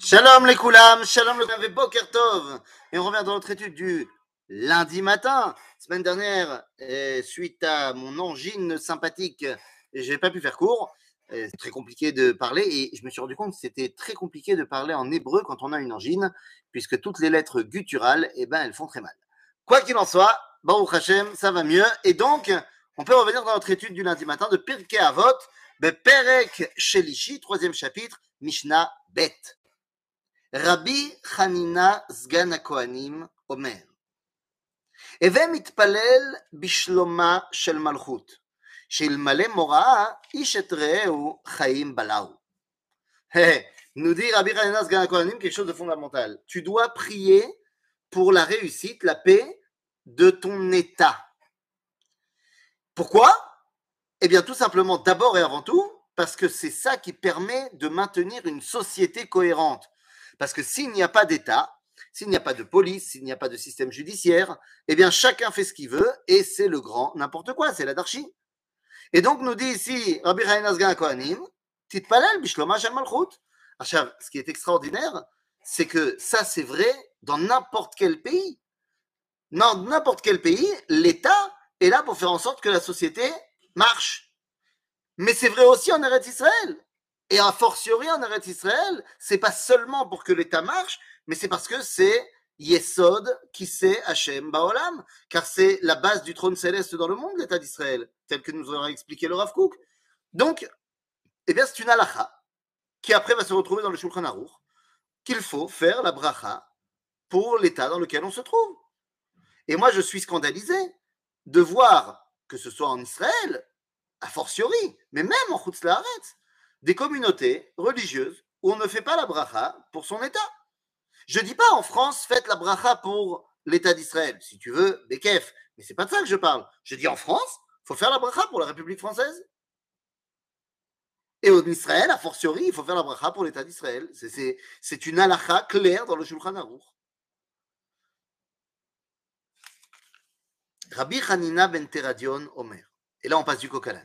Shalom les koulam, shalom le koulam, boker tov. Et on revient dans notre étude du lundi matin. Semaine dernière, suite à mon angine sympathique, je n'ai pas pu faire court. C'est très compliqué de parler et je me suis rendu compte que c'était très compliqué de parler en hébreu quand on a une angine, puisque toutes les lettres gutturales, elles font très mal. Quoi qu'il en soit, Baruch Hashem, ça va mieux. Et donc, on peut revenir dans notre étude du lundi matin de Pirkei Avot, Perek Shelishi, 3e chapitre, Mishnah Bet. רבי חנינה סגן הכהנים אומר, הווה מתפלל בשלומה של מלכות, שאלמלא מוראה איש את רעהו חיים בלעו. Nous dit Rabbi Hanina Sgan HaKohanim quelque chose de fondamental. Tu dois prier pour la réussite, la paix de ton état. Pourquoi? Eh bien tout simplement, d'abord et avant tout, parce que c'est ça qui permet de maintenir une société cohérente. Parce que s'il n'y a pas d'État, s'il n'y a pas de police, s'il n'y a pas de système judiciaire, eh bien chacun fait ce qu'il veut et c'est le grand n'importe quoi, c'est l'anarchie. Et donc nous dit ici Rabbi Hanina Sgan HaKohanim, Titpalel bishloma shel malchut. Ce qui est extraordinaire, c'est que ça c'est vrai dans n'importe quel pays. Dans n'importe quel pays, l'État est là pour faire en sorte que la société marche. Mais c'est vrai aussi en Eretz Israël. Et a fortiori en Eretz Israël, c'est pas seulement pour que l'État marche, mais c'est parce que c'est Yesod qui c'est Hashem Baolam, car c'est la base du trône céleste dans le monde, l'État d'Israël, tel que nous aura expliqué le Rav Kook. Donc, eh bien, c'est une halakha qui après va se retrouver dans le Shulchan Aruch, qu'il faut faire la bracha pour l'État dans lequel on se trouve. Et moi, je suis scandalisé de voir que ce soit en Israël, a fortiori, mais même en Chutz La'aretz, des communautés religieuses où on ne fait pas la bracha pour son État. Je ne dis pas en France, faites la bracha pour l'État d'Israël. Si tu veux, Bekef. Mais ce n'est pas de ça que je parle. Je dis en France, il faut faire la bracha pour la République française. Et en Israël, a fortiori, il faut faire la bracha pour l'État d'Israël. C'est une halakha claire dans le Shulchan Aruch. Rabbi Hanina ben Teradion Omer. Et là, on passe du coq à l'âne.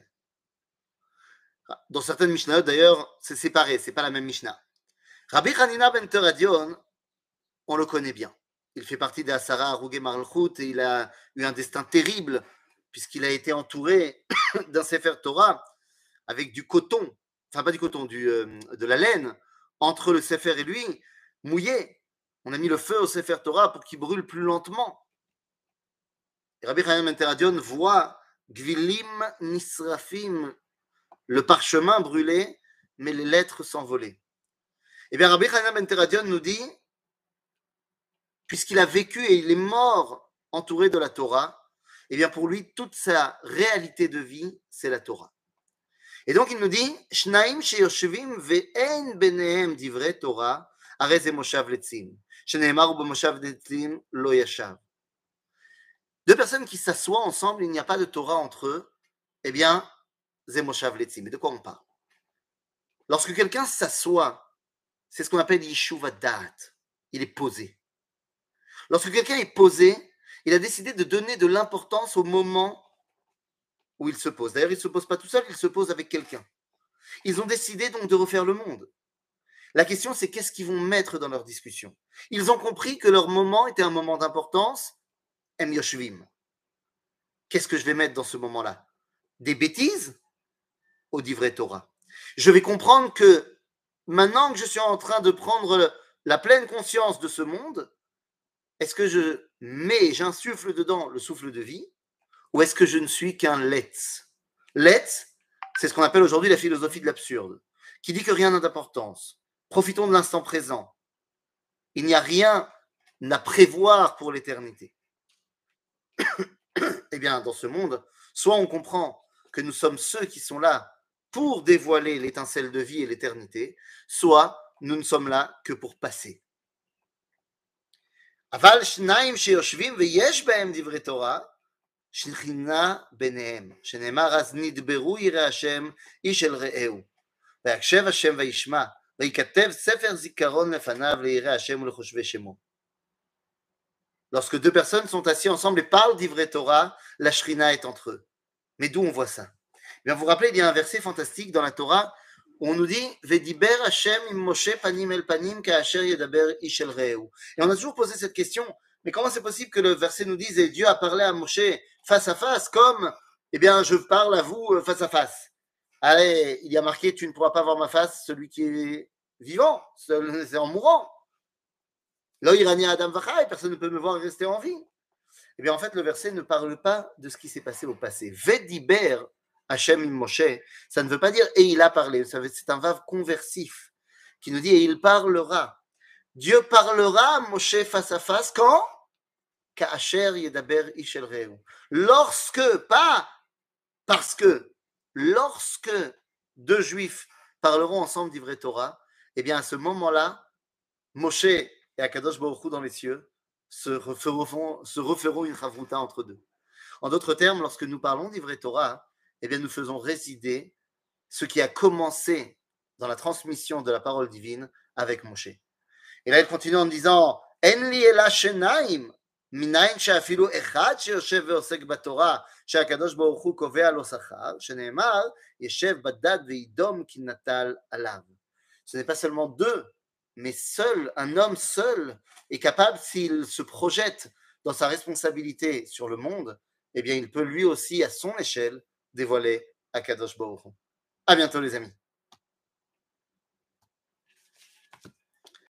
Dans certaines Mishnahot, d'ailleurs, c'est séparé, c'est pas la même Mishnah. Rabbi Hanina ben Teradion, on le connaît bien. Il fait partie des Asara Harugei Malchut et il a eu un destin terrible puisqu'il a été entouré d'un Sefer Torah avec du coton, enfin pas du coton, de la laine entre le Sefer et lui, mouillé. On a mis le feu au Sefer Torah pour qu'il brûle plus lentement. Et Rabbi Hanina ben Teradion voit Gvilim Nisrafim, le parchemin brûlé, mais les lettres s'envolaient. Eh bien, Rabbi Hanina ben Teradion nous dit, puisqu'il a vécu et il est mort entouré de la Torah, eh bien, pour lui, toute sa réalité de vie, c'est la Torah. Et donc, il nous dit, Shnaim sheyoshvim ve'en benehem divrei Torah, arei ze moshav letzim. Sheneemar u'b'moshav letzim lo yashav. Deux personnes qui s'assoient ensemble, il n'y a pas de Torah entre eux, eh bien, ze moshav letzim. Mais de quoi on parle? Lorsque quelqu'un s'assoit, c'est ce qu'on appelle yishuv da'at. Il est posé. Lorsque quelqu'un est posé, il a décidé de donner de l'importance au moment où il se pose. D'ailleurs, il ne se pose pas tout seul, il se pose avec quelqu'un. Ils ont décidé donc de refaire le monde. La question, c'est qu'est-ce qu'ils vont mettre dans leur discussion? Ils ont compris que leur moment était un moment d'importance. Em yoshvim. Qu'est-ce que je vais mettre dans ce moment-là? Des bêtises au divrei Torah. Je vais comprendre que maintenant que je suis en train de prendre la pleine conscience de ce monde, est-ce que je mets, j'insuffle dedans le souffle de vie, ou est-ce que je ne suis qu'un letz? Letz, c'est ce qu'on appelle aujourd'hui la philosophie de l'absurde, qui dit que rien n'a d'importance. Profitons de l'instant présent. Il n'y a rien à prévoir pour l'éternité. Eh bien, dans ce monde, soit on comprend que nous sommes ceux qui sont là pour dévoiler l'étincelle de vie et l'éternité, soit nous ne sommes là que pour passer. אבל שניים שיושבים ויש בהם דברי תורה, שכינה ביניהם, שנאמר אז נדברו יראי השם איש אל רעהו, ויקשב השם וישמע, ויכתב ספר זיכרון לפניו ליראי השם ולחושבי שמו. Lorsque deux personnes sont assis ensemble et parlent d'Ivrei Torah, la Shrina est entre eux. Mais d'où on voit ça? Eh bien, vous vous rappelez, il y a un verset fantastique dans la Torah où on nous dit Vediber Hashem im Moshe panim el panim ka'asher yedaber ish el re'eu. Et on a toujours posé cette question, mais comment c'est possible que le verset nous dise et Dieu a parlé à Moshe face à face comme, eh bien, je parle à vous face à face. Allez, il y a marqué tu ne pourras pas voir ma face, celui qui est vivant, c'est en mourant. Lo irani Adam vachai, personne ne peut me voir rester en vie. Eh bien, en fait, le verset ne parle pas de ce qui s'est passé au passé. Vediber Hachem im Moshe, ça ne veut pas dire et il a parlé. C'est un verbe conversif qui nous dit et il parlera. Dieu parlera à Moshe face à face quand Ka'asher yedaber ish el re'eu. Lorsque, pas parce que, lorsque deux juifs parleront ensemble d'Ivrei Torah, eh bien, à ce moment-là, Moshe et Akadosh Baruch Hu dans les cieux se referont une chavruta entre deux. En d'autres termes, lorsque nous parlons d'Ivrei Torah, eh bien, nous faisons résider ce qui a commencé dans la transmission de la parole divine avec Moshe. Et là, il continue en disant En li ela shenaim, minayin she'afilu echad sheyoshev ve'osek batorah, she'akadosh baruch hu kovea lo sachar, shene'emar, yeshev badad ve'idom ki natal alav. Ce n'est pas seulement deux, mais seul, un homme seul est capable, s'il se projette dans sa responsabilité sur le monde, eh bien, il peut lui aussi, à son échelle, dévoiler Akadosh Baruch Hu. À bientôt, les amis.